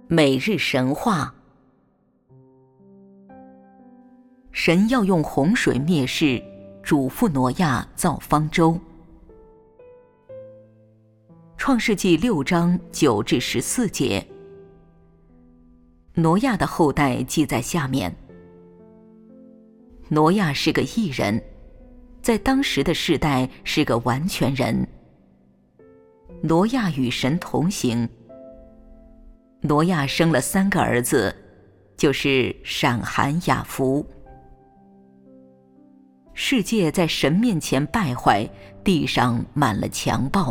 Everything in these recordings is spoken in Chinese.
每日神话。神要用洪水灭世，嘱咐挪亚造方舟。创世纪6章9至14节。挪亚的后代记在下面。挪亚是个义人，在当时的世代是个完全人。挪亚与神同行。挪亚生了3个儿子，就是闪、含、雅弗。世界在神面前败坏，地上满了强暴。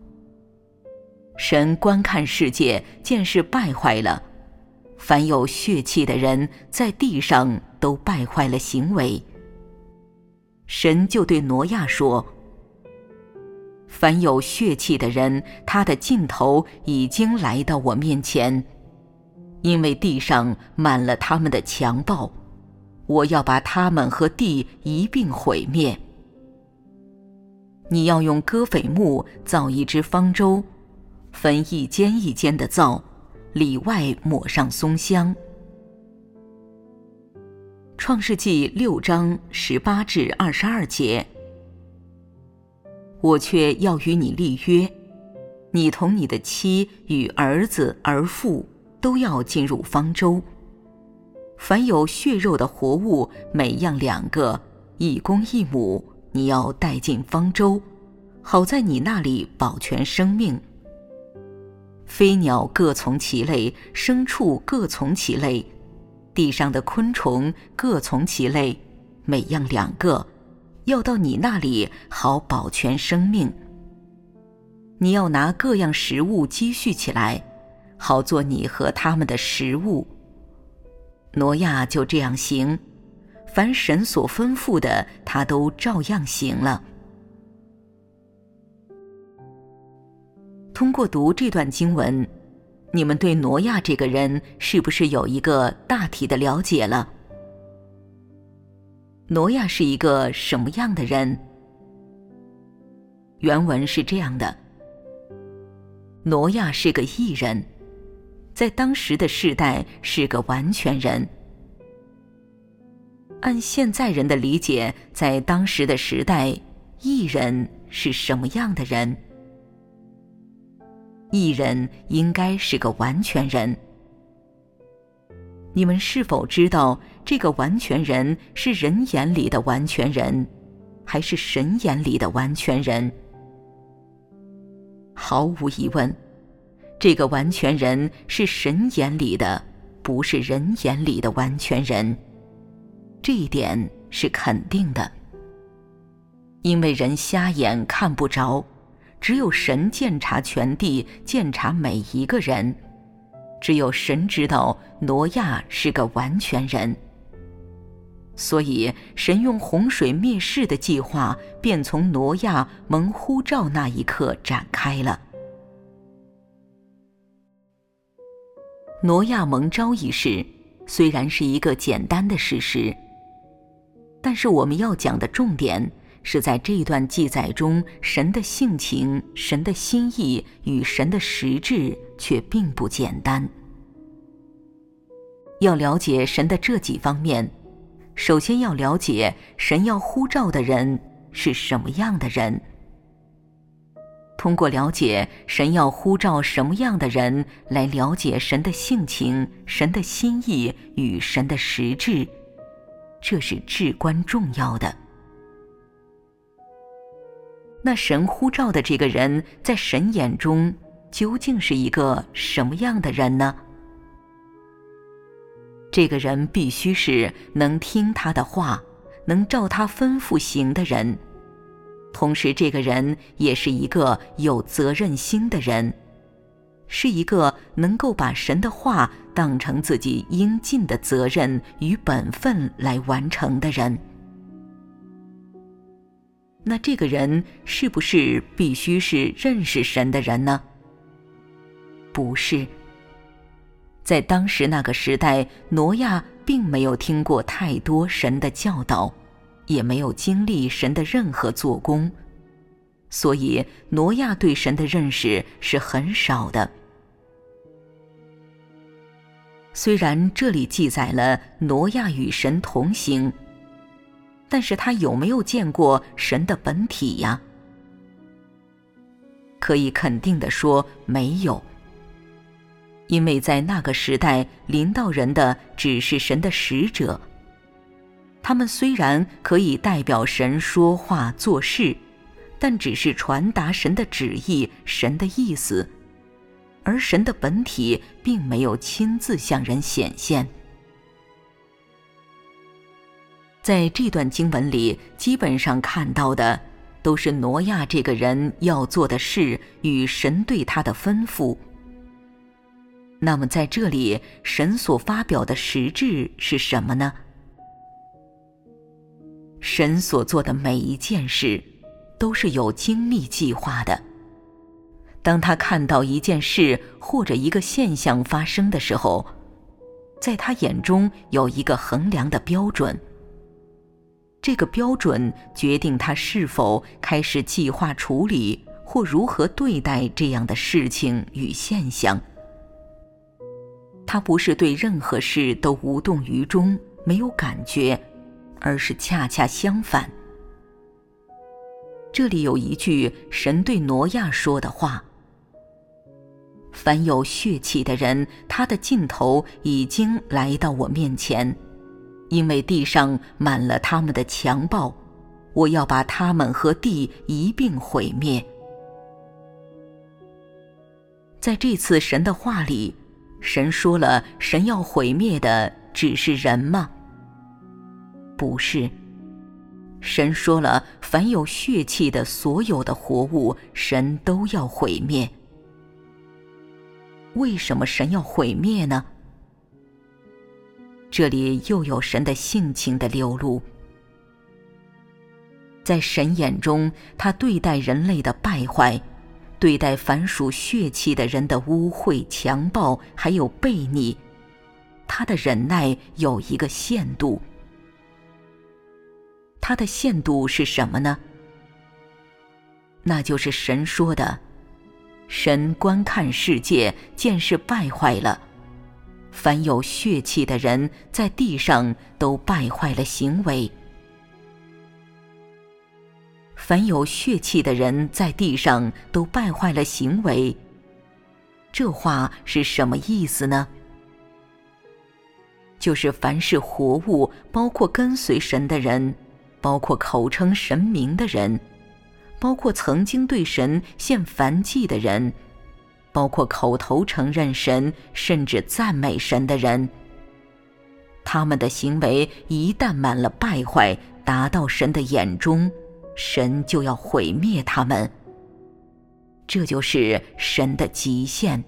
神观看世界，见是败坏了，凡有血气的人在地上都败坏了行为。神就对挪亚说：凡有血气的人，他的尽头已经来到我面前，因为地上满了他们的强暴，我要把他们和地一并毁灭。你要用戈斐木造一只方舟，分一间一间的造，里外抹上松香。创世纪6章18至22节。我却要与你立约，你同你的妻与儿子儿妇都要进入方舟。凡有血肉的活物，每样2个，一公一母，你要带进方舟，好在你那里保全生命。飞鸟各从其类，牲畜各从其类，地上的昆虫各从其类，每样2个，要到你那里好保全生命。你要拿各样食物积蓄起来，好做你和他们的食物。挪亚就这样行，凡神所吩咐的，他都照样行了。通过读这段经文，你们对挪亚这个人是不是有一个大体的了解了？挪亚是一个什么样的人？原文是这样的：挪亚是个义人，在当时的世代是个完全人。按现在人的理解，在当时的时代，义人是什么样的人？义人应该是个完全人。你们是否知道这个完全人是人眼里的完全人，还是神眼里的完全人？毫无疑问，这个完全人是神眼里的，不是人眼里的完全人。这一点是肯定的。因为人瞎眼看不着，只有神鉴察全地，鉴察每一个人。只有神知道挪亚是个完全人，所以神用洪水灭世的计划便从挪亚蒙呼召那一刻展开了。挪亚蒙召一事虽然是一个简单的事实，但是我们要讲的重点是在这段记载中，神的性情、神的心意与神的实质却并不简单。要了解神的这几方面，首先要了解神要呼召的人是什么样的人。通过了解神要呼召什么样的人，来了解神的性情、神的心意与神的实质，这是至关重要的。那神呼召的这个人，在神眼中究竟是一个什么样的人呢？这个人必须是能听他的话，能照他吩咐行的人。同时这个人也是一个有责任心的人，是一个能够把神的话当成自己应尽的责任与本分来完成的人。那这个人是不是必须是认识神的人呢？不是。在当时那个时代，挪亚并没有听过太多神的教导，也没有经历神的任何做工，所以挪亚对神的认识是很少的。 虽然这里记载了挪亚与神同行，但是他有没有见过神的本体呀？可以肯定地说没有，因为在那个时代临到人的只是神的使者，他们虽然可以代表神说话做事，但只是传达神的旨意、神的意思，而神的本体并没有亲自向人显现。在这段经文里，基本上看到的都是挪亚这个人要做的事与神对他的吩咐。那么在这里，神所发表的实质是什么呢？神所做的每一件事都是有精密计划的。当他看到一件事或者一个现象发生的时候，在他眼中有一个衡量的标准，这个标准决定他是否开始计划处理或如何对待这样的事情与现象。他不是对任何事都无动于衷，没有感觉，而是恰恰相反。这里有一句神对挪亚说的话：凡有血气的人，他的尽头已经来到我面前，因为地上满了他们的强暴，我要把他们和地一并毁灭。在这次神的话里，神说了神要毁灭的只是人吗？不是。神说了凡有血气的所有的活物，神都要毁灭。为什么神要毁灭呢？这里又有神的性情的流露。在神眼中，他对待人类的败坏，对待凡属血气的人的污秽、强暴还有悖逆，他的忍耐有一个限度。他的限度是什么呢？那就是神说的，神观看世界，见是败坏了，凡有血气的人在地上都败坏了行为。凡有血气的人在地上都败坏了行为，这话是什么意思呢？就是凡是活物，包括跟随神的人，包括口称神名的人，包括曾经对神献燔祭的人，包括口头承认神甚至赞美神的人，他们的行为一旦满了败坏，达到神的眼中，神就要毁灭他们。这就是神的极限。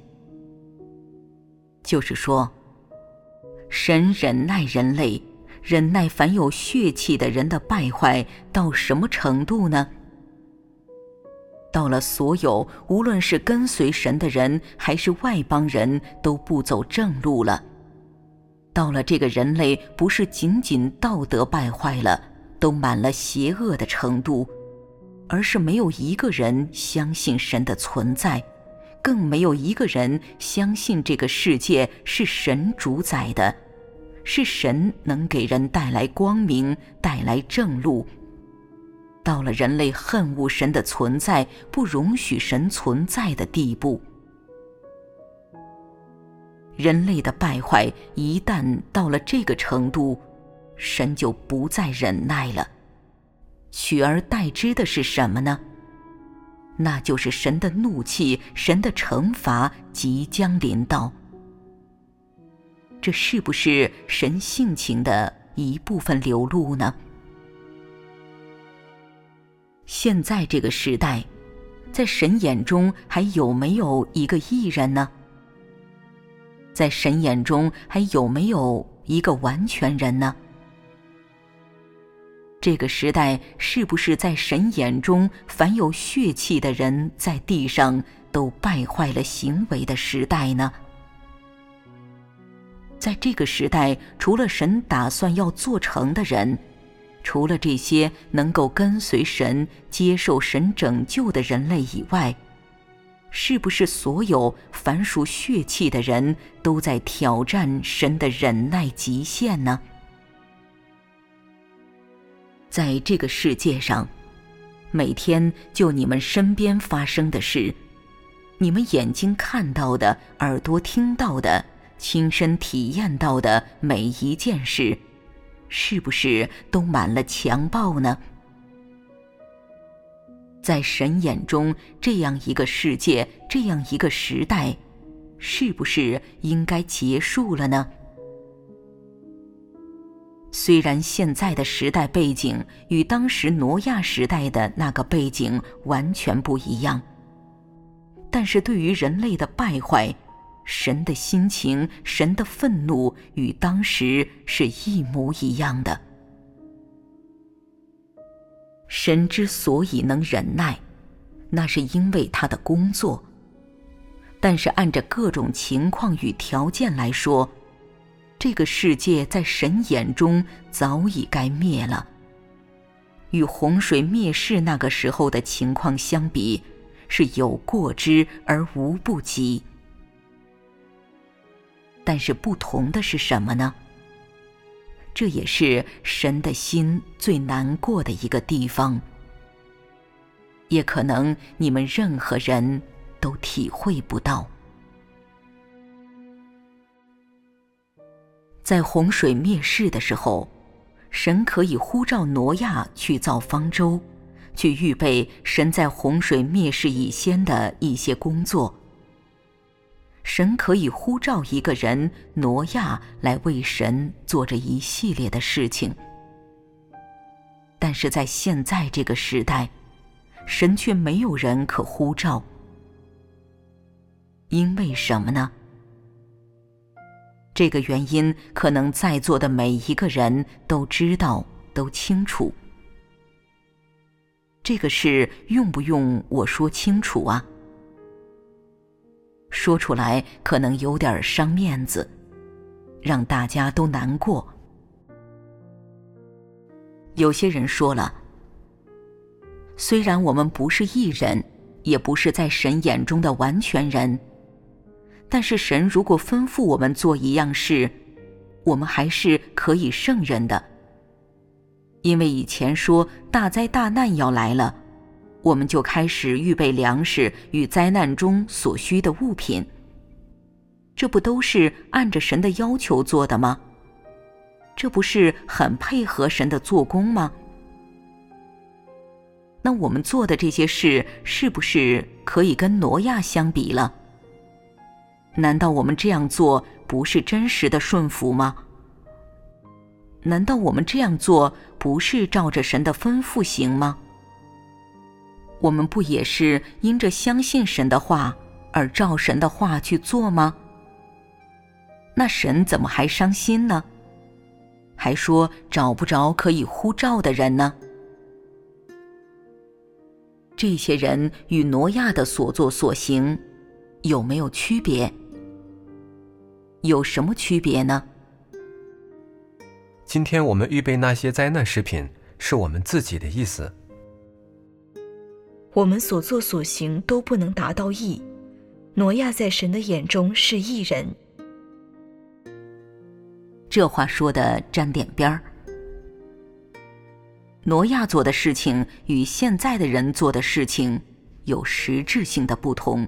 就是说，神忍耐人类，忍耐凡有血气的人的败坏到什么程度呢？到了所有无论是跟随神的人还是外邦人都不走正路了，到了这个人类不是仅仅道德败坏了，都满了邪恶的程度，而是没有一个人相信神的存在，更没有一个人相信这个世界是神主宰的，是神能给人带来光明，带来正路。到了人类恨恶神的存在，不容许神存在的地步。人类的败坏一旦到了这个程度，神就不再忍耐了，取而代之的是什么呢？那就是神的怒气，神的惩罚即将临到。这是不是神性情的一部分流露呢？现在这个时代，在神眼中还有没有一个义人呢？在神眼中还有没有一个完全人呢？这个时代是不是在神眼中凡有血气的人在地上都败坏了行为的时代呢？在这个时代，除了神打算要做成的人，除了这些能够跟随神、接受神拯救的人类以外， 是不是所有凡属血气的人都在挑战神的忍耐极限呢？在这个世界上，每天就你们身边发生的事，你们眼睛看到的，耳朵听到的，亲身体验到的每一件事，是不是都满了强暴呢？在神眼中，这样一个世界，这样一个时代，是不是应该结束了呢？虽然现在的时代背景与当时挪亚时代的那个背景完全不一样，但是对于人类的败坏，神的心情，神的愤怒与当时是一模一样的。神之所以能忍耐，那是因为他的工作，但是按着各种情况与条件来说，这个世界在神眼中早已该灭了。与洪水灭世那个时候的情况相比，是有过之而无不及。但是不同的是什么呢？这也是神的心最难过的一个地方，也可能你们任何人都体会不到。在洪水灭世的时候，神可以呼召挪亚去造方舟，去预备神在洪水灭世以先的一些工作。神可以呼召一个人挪亚来为神做着一系列的事情，但是在现在这个时代，神却没有人可呼召。因为什么呢？这个原因可能在座的每一个人都知道，都清楚。这个事用不用我说清楚啊？说出来可能有点伤面子，让大家都难过。有些人说了，虽然我们不是义人，也不是在神眼中的完全人，但是神如果吩咐我们做一样事，我们还是可以胜任的。因为以前说大灾大难要来了，我们就开始预备粮食与灾难中所需的物品，这不都是按着神的要求做的吗？这不是很配合神的做工吗？那我们做的这些事，是不是可以跟挪亚相比了？难道我们这样做不是真实的顺服吗？难道我们这样做不是照着神的吩咐行吗？我们不也是因着相信神的话而照神的话去做吗？那神怎么还伤心呢？还说找不着可以呼召的人呢？这些人与挪亚的所作所行有没有区别？有什么区别呢？ 今天我们预备那些灾难食品，是我们自己的意思。 我们所作所行都不能达到义，挪亚在神的眼中是义人。 这话说的沾点边儿。挪亚做的事情与现在的人做的事情有实质性的不同。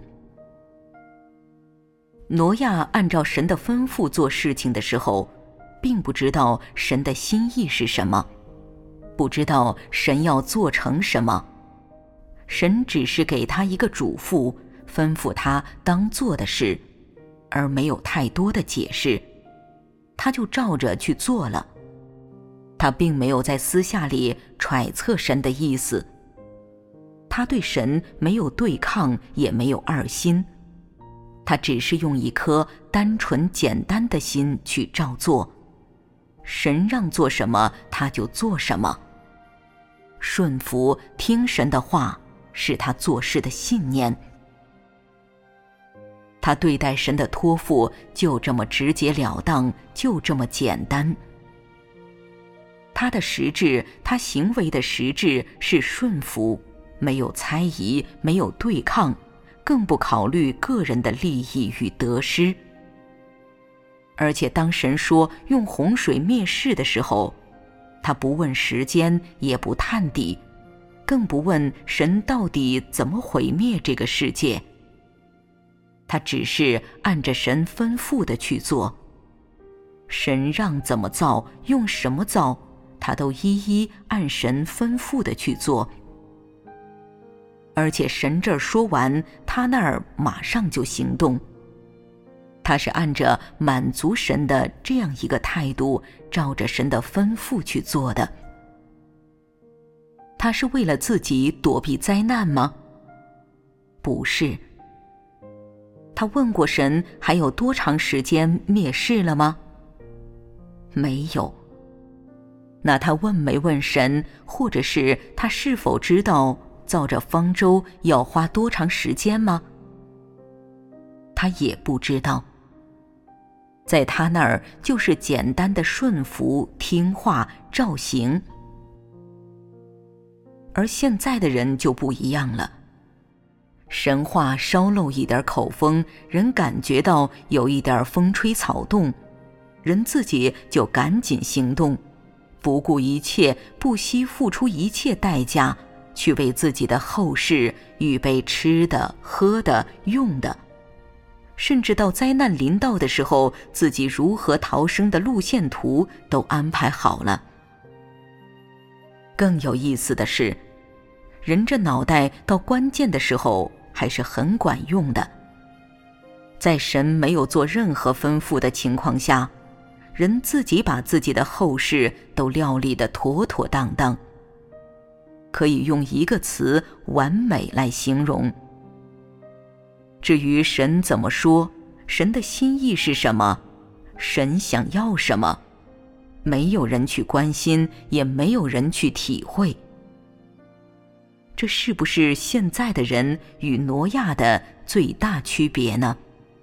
挪亚按照神的吩咐做事情的时候，并不知道神的心意是什么，不知道神要做成什么。神只是给他一个嘱咐，吩咐他当做的事，而没有太多的解释，他就照着去做了。他并没有在私下里揣测神的意思，他对神没有对抗，也没有二心，他只是用一颗单纯简单的心去照做，神让做什么他就做什么，顺服听神的话是他做事的信念。他对待神的托付就这么直截了当，就这么简单。他的实质，他行为的实质是顺服，没有猜疑，没有对抗， 更不考虑个人的利益与得失。而且当神说用洪水灭世的时候，他不问时间，也不探底，更不问神到底怎么毁灭这个世界。他只是按着神吩咐的去做，神让怎么造，用什么造，他都一一按神吩咐的去做。而且神这儿说完，他那儿马上就行动。他是按着满足神的这样一个态度，照着神的吩咐去做的。他是为了自己躲避灾难吗？不是。他问过神还有多长时间灭世了吗？没有。那他问没问神，或者是他是否知道造这方舟要花多长时间吗？他也不知道。在他那儿就是简单的顺服、听话、照行。而现在的人就不一样了，神话稍露一点口风，人感觉到有一点风吹草动，人自己就赶紧行动，不顾一切，不惜付出一切代价，去为自己的后事预备吃的、喝的、用的，甚至到灾难临到的时候，自己如何逃生的路线图都安排好了。更有意思的是，人这脑袋到关键的时候还是很管用的。在神没有做任何吩咐的情况下，人自己把自己的后事都料理得妥妥当当，可以用一个词完美来形容。至于神怎么说，神的心意是什么，神想要什么，没有人去关心，也没有人去体会。这是不是现在的人与挪亚的最大区别呢？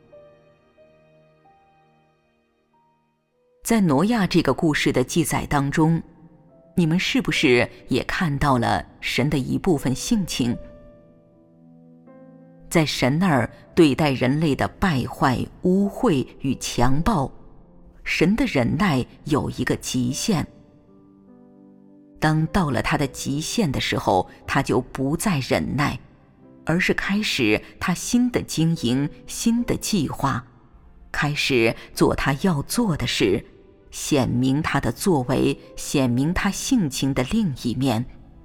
在挪亚这个故事的记载当中，你们是不是也看到了神的一部分性情？在神那儿对待人类的败坏、污秽与强暴，神的忍耐有一个极限。当到了他的极限的时候，他就不再忍耐，而是开始他新的经营、新的计划，开始做他要做的事，显明他的作为，显明他性情的另一面。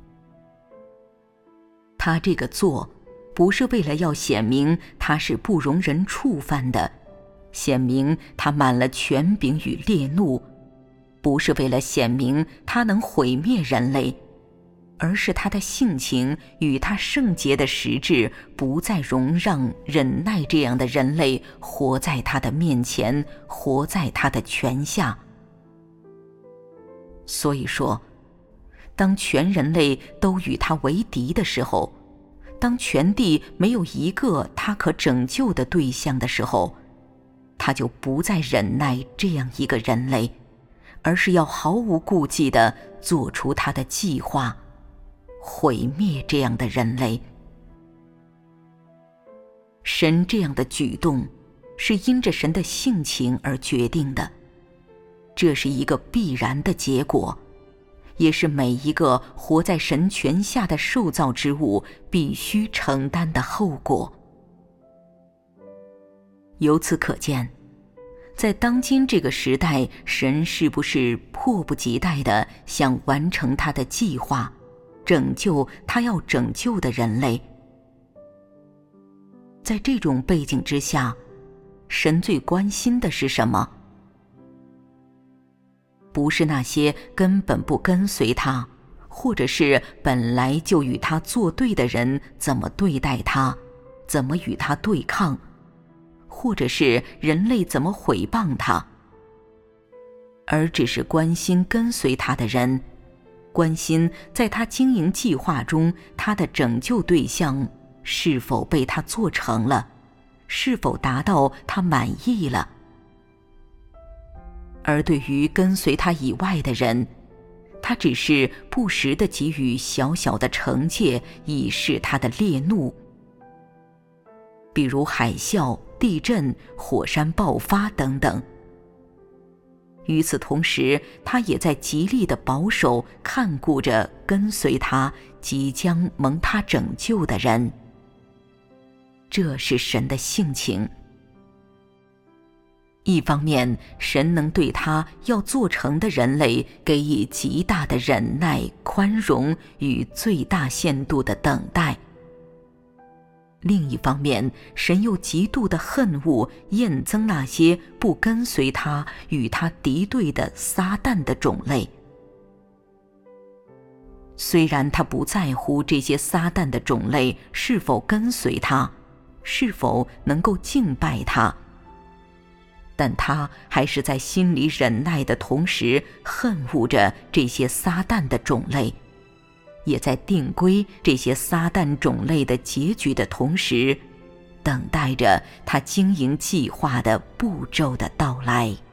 他这个做，不是为了要显明他是不容人触犯的，显明他满了权柄与烈怒，不是为了显明他能毁灭人类，而是他的性情与他圣洁的实质不再容让忍耐这样的人类活在他的面前，活在他的权下。所以说，当全人类都与他为敌的时候，当全地没有一个他可拯救的对象的时候，他就不再忍耐这样一个人类，而是要毫无顾忌地做出他的计划，毁灭这样的人类。神这样的举动是因着神的性情而决定的，这是一个必然的结果，也是每一个活在神权下的受造之物必须承担的后果。由此可见，在当今这个时代，神是不是迫不及待地想完成他的计划，拯救他要拯救的人类？在这种背景之下，神最关心的是什么？不是那些根本不跟随他，或者是本来就与他作对的人怎么对待他，怎么与他对抗，或者是人类怎么毁谤他，而只是关心跟随他的人，关心在他经营计划中，他的拯救对象是否被他做成了，是否达到他满意了。而对于跟随他以外的人，他只是不时地给予小小的惩戒，以示他的烈怒。 比如海啸、地震、火山爆发等等。与此同时，他也在极力地保守看顾着跟随他即将蒙他拯救的人。这是神的性情。一方面，神能对他要做成的人类给予极大的忍耐、宽容与最大限度的等待；另一方面，神又极度的恨恶、厌憎那些不跟随他、与他敌对的撒旦的种类。虽然他不在乎这些撒旦的种类是否跟随他，是否能够敬拜他，但他还是在心里忍耐的同时，恨恶着这些撒旦的种类，也在定规这些撒旦种类的结局的同时，等待着他经营计划的步骤的到来。